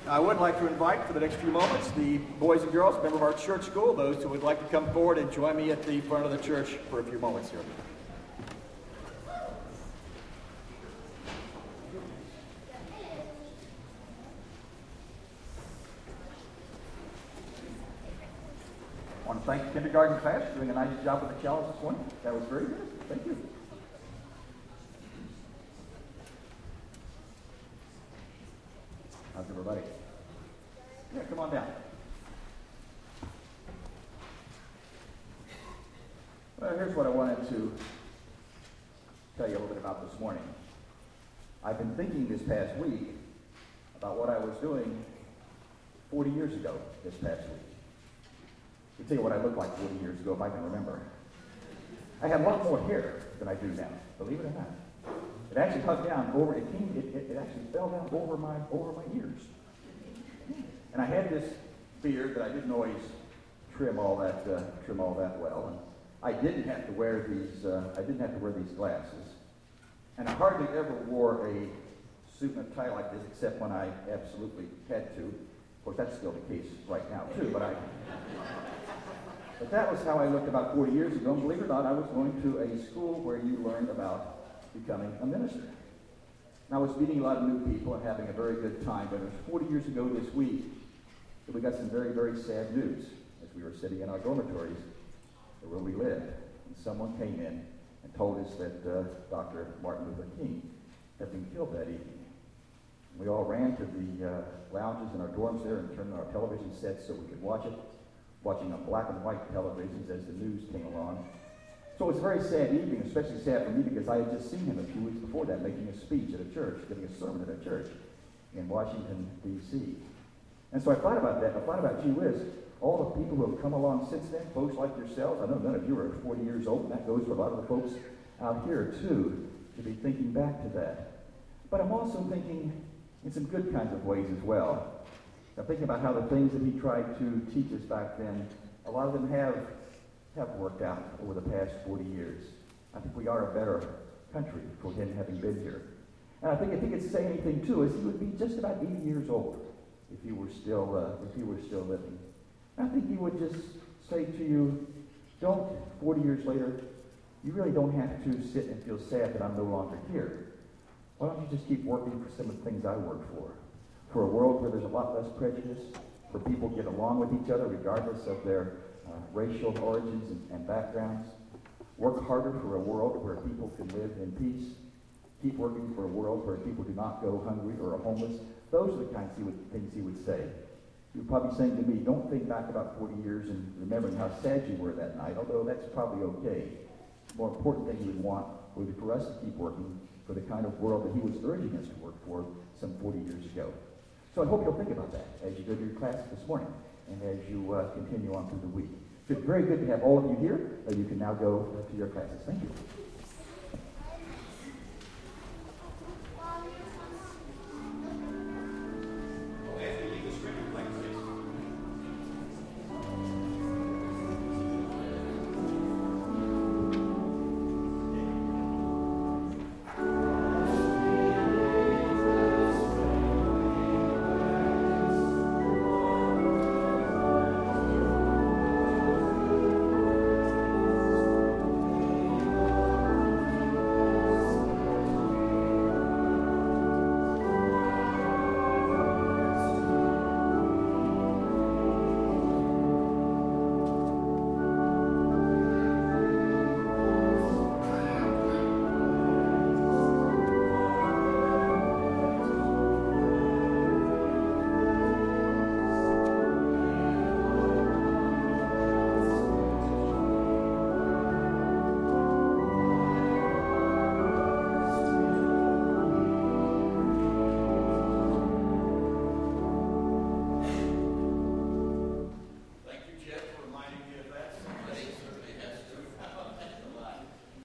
I would like to invite for the next few moments the boys and girls, members of our church school, those who would like to come forward and join me at the front of the church for a few moments here. I want to thank the kindergarten class for doing a nice job with the challenge this morning. That was very good. Thank you. How's everybody? Yeah, come on down. Well, here's what I wanted to tell you a little bit about this morning. I've been thinking this past week about what I was doing 40 years ago this past week. I'll tell you what I looked like 40 years ago, if I can remember. I had a lot more hair than I do now, believe it or not. It actually hung down over, it actually fell down over my ears. And I had this beard that I didn't always trim all that well. And I didn't have to wear these glasses. And I hardly ever wore a suit and a tie like this, except when I absolutely had to. Of course, that's still the case right now, too, but that was how I looked about 40 years ago. And believe it or not, I was going to a school where you learned about becoming a minister. And I was meeting a lot of new people and having a very good time, but it was 40 years ago this week that we got some very, very sad news as we were sitting in our dormitories where we lived. And someone came in and told us that Dr. Martin Luther King had been killed that evening. And we all ran to the lounges in our dorms there and turned on our television sets so we could watch it, watching on black and white televisions as the news came along. So it was a very sad evening, especially sad for me because I had just seen him a few weeks before that making a speech at a church, giving a sermon at a church in Washington, D.C. And so I thought about that. I thought about, gee whiz, all the people who have come along since then, folks like yourselves. I know none of you are 40 years old, and that goes for a lot of the folks out here, too, to be thinking back to that. But I'm also thinking in some good kinds of ways as well. I'm thinking about how the things that he tried to teach us back then, a lot of them have worked out over the past 40 years. I think we are a better country for him having been here. And I think if he could say anything to us, he would be just about 80 years old if he were still living. And I think he would just say to you, 40 years later, you really don't have to sit and feel sad that I'm no longer here. Why don't you just keep working for some of the things I work for a world where there's a lot less prejudice, where people get along with each other regardless of their racial origins and backgrounds. Work harder for a world where people can live in peace. Keep working for a world where people do not go hungry or are homeless. Those are the kinds of things he would say. He would probably saying to me, don't think back about 40 years and remembering how sad you were that night, although that's probably okay. The more important thing he would want would be for us to keep working for the kind of world that he was urging us to work for some 40 years ago. So I hope you'll think about that as you go to your classes this morning and as you continue on through the week. It's very good to have all of you here. You can now go to your classes. Thank you.